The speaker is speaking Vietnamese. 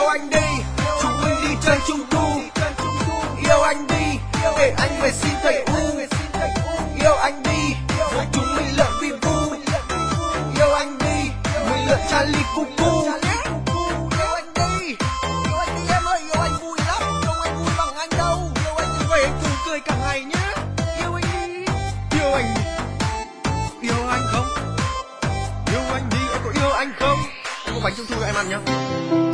anh đi, chúng mình đi chơi trung thu. Yêu anh đi, để anh về xin thầy U. Yêu anh đi, rồi chúng mình lượn vi vu. Yêu anh đi, mình lượn Charlie Cuckoo. Yêu anh đi em ơi, yêu anh vui lắm, không ai vui bằng anh đâu. Yêu anh đi về cùng cười cả ngày nhé. Yêu anh đi, yêu anh đi. Yêu anh không? Yêu anh đi, em có yêu anh không? Em có bánh trung thu cho em ăn nhá.